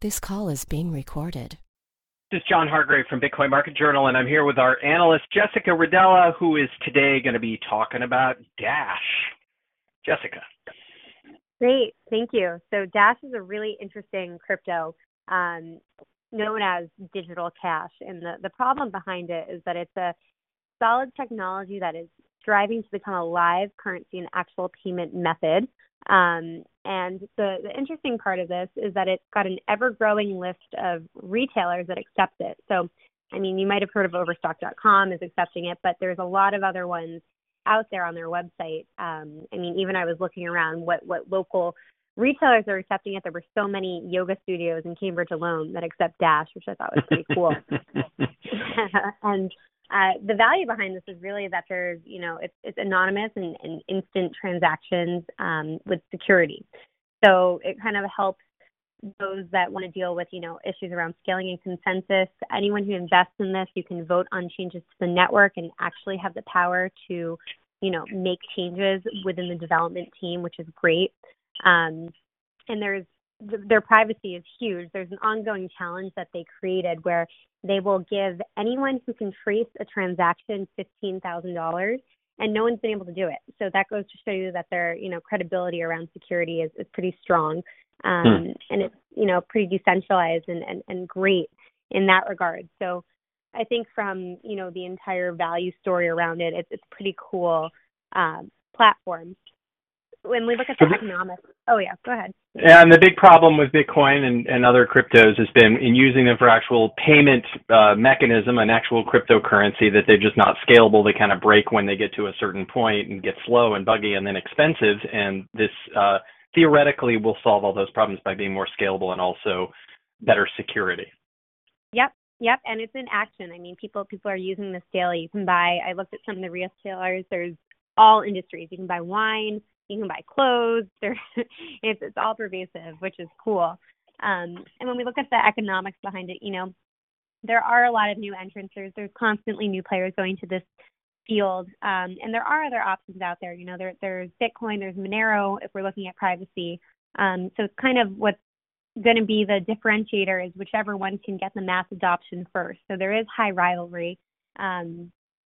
This call is being recorded. This is John Hargrave from Bitcoin Market Journal, and I'm here with our analyst, Jessica Rodella, who is today going to be talking about Dash. Jessica. Great, thank you. So Dash is a really interesting crypto known as digital cash. And the problem behind it is that it's a solid technology that is striving to become a live currency and actual payment method. And the interesting part of this is that it's got an ever-growing list of retailers that accept it. So, I mean, you might have heard of Overstock.com is accepting it, but there's a lot of other ones out there on their website. I mean, even I was looking around what local retailers are accepting it. There were so many yoga studios in Cambridge alone that accept Dash, which I thought was pretty cool. And the value behind this is really that there's, it's anonymous and instant transactions with security. So it kind of helps those that want to deal with, issues around scaling and consensus. Anyone who invests in this, you can vote on changes to the network and actually have the power to, make changes within the development team, which is great. And their privacy is huge. There's an ongoing challenge that they created where they will give anyone who can trace a transaction $15,000, and no one's been able to do it. So that goes to show you that their, credibility around security is pretty strong. And it's, pretty decentralized and great in that regard. So I think from, the entire value story around it, it's pretty cool platform. When we look at the economics, go ahead. And the big problem with Bitcoin and other cryptos has been in using them for actual payment mechanism, an actual cryptocurrency, that they're just not scalable. They kind of break when they get to a certain point and get slow and buggy and then expensive. And this theoretically will solve all those problems by being more scalable and also better security. Yep, and it's in action. I mean, people are using this daily. You can buy. I looked at some of the retailers. There's all industries. You can buy wine. You can buy clothes. It's all pervasive, which is cool. And when we look at the economics behind it, there are a lot of new entrants. There's constantly new players going to this field, and there are other options out there. There's Bitcoin, there's Monero. If we're looking at privacy, so it's kind of what's going to be the differentiator is whichever one can get the mass adoption first. So there is high rivalry, and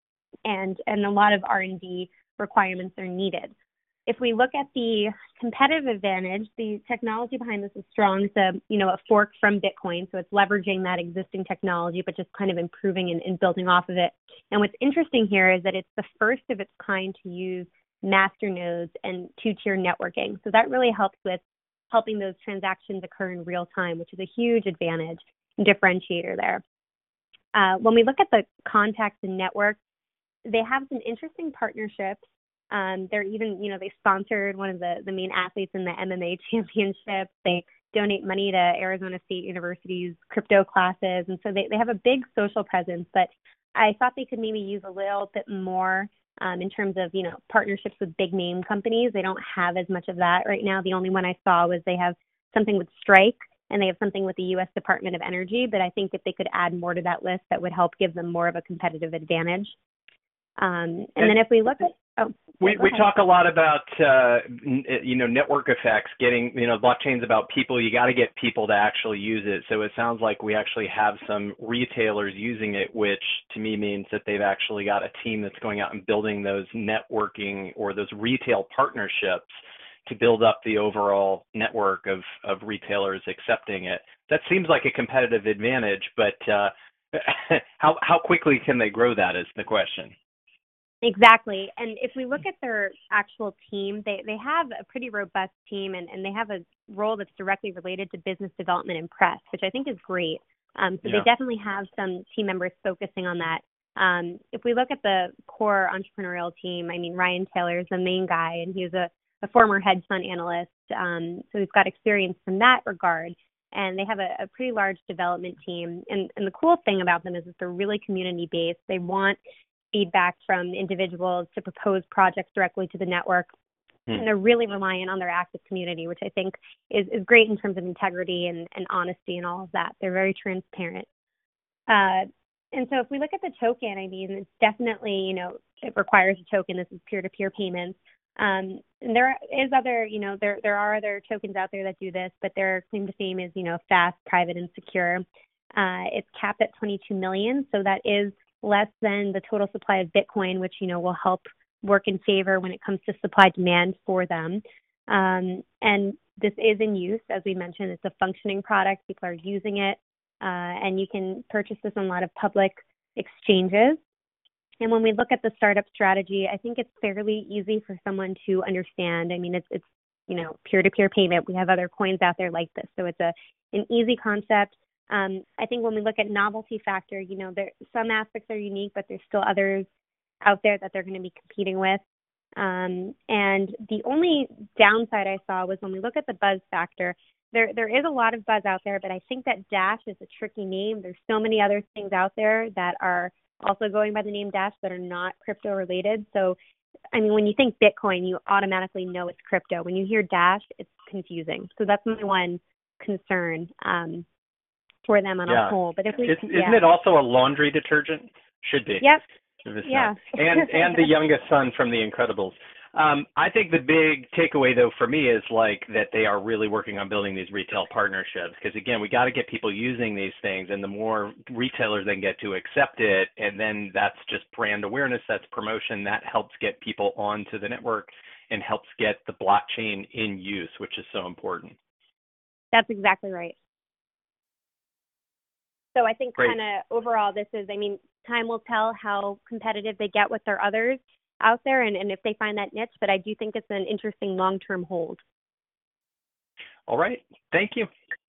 a lot of R&D requirements are needed. If we look at the competitive advantage, the technology behind this is strong. It's a fork from Bitcoin, so it's leveraging that existing technology, but just kind of improving and building off of it. And what's interesting here is that it's the first of its kind to use master nodes and two-tier networking. So that really helps with helping those transactions occur in real time, which is a huge advantage and differentiator there. When we look at the contacts and networks, they have some interesting partnerships. They're even, they sponsored one of the main athletes in the MMA championship. They donate money to Arizona State University's crypto classes. And so they have a big social presence, but I thought they could maybe use a little bit more in terms of, partnerships with big name companies. They don't have as much of that right now. The only one I saw was they have something with Strike and they have something with the U.S. Department of Energy. But I think if they could add more to that list, that would help give them more of a competitive advantage. And then if we look at we talk a lot about network effects, getting blockchains about people. You got to get people to actually use it. So it sounds like we actually have some retailers using it, which to me means that they've actually got a team that's going out and building those networking or those retail partnerships to build up the overall network of retailers accepting it. That seems like a competitive advantage, but how quickly can they grow that is the question. Exactly. And if we look at their actual team, they have a pretty robust team and they have a role that's directly related to business development and press, which I think is great. They definitely have some team members focusing on that. If we look at the core entrepreneurial team, I mean, Ryan Taylor is the main guy, and he's a former hedge fund analyst. So he's got experience from that regard. And they have a pretty large development team. And the cool thing about them is that they're really community-based. They want feedback from individuals to propose projects directly to the network. And they're really reliant on their active community, which I think is great in terms of integrity and honesty and all of that. They're very transparent. And so if we look at the token, I mean, it's definitely, it requires a token. This is peer-to-peer payments. And there is other, there are other tokens out there that do this, but their claim to fame is, fast, private, and secure. It's capped at 22 million, so that is less than the total supply of Bitcoin, which, will help work in favor when it comes to supply demand for them. And this is in use, as we mentioned. It's a functioning product. People are using it, and you can purchase this on a lot of public exchanges. And when we look at the startup strategy, I think it's fairly easy for someone to understand. I mean, it's peer-to-peer payment. We have other coins out there like this, so it's an easy concept. I think when we look at novelty factor, some aspects are unique, but there's still others out there that they're going to be competing with. And the only downside I saw was when we look at the buzz factor, there is a lot of buzz out there, but I think that Dash is a tricky name. There's so many other things out there that are also going by the name Dash that are not crypto related. So, I mean, when you think Bitcoin, you automatically know it's crypto. When you hear Dash, it's confusing. So that's my one concern for them on a whole. But if we, isn't it also a laundry detergent? Should be. Yep. Yeah. And the youngest son from The Incredibles. I think the big takeaway, though, for me is that they are really working on building these retail partnerships because, again, we got to get people using these things, and the more retailers they can get to accept it, and then that's just brand awareness, that's promotion, that helps get people onto the network and helps get the blockchain in use, which is so important. That's exactly right. So I think Great. kind of overall time will tell how competitive they get with their others out there and if they find that niche, but I do think it's an interesting long-term hold. All right. Thank you.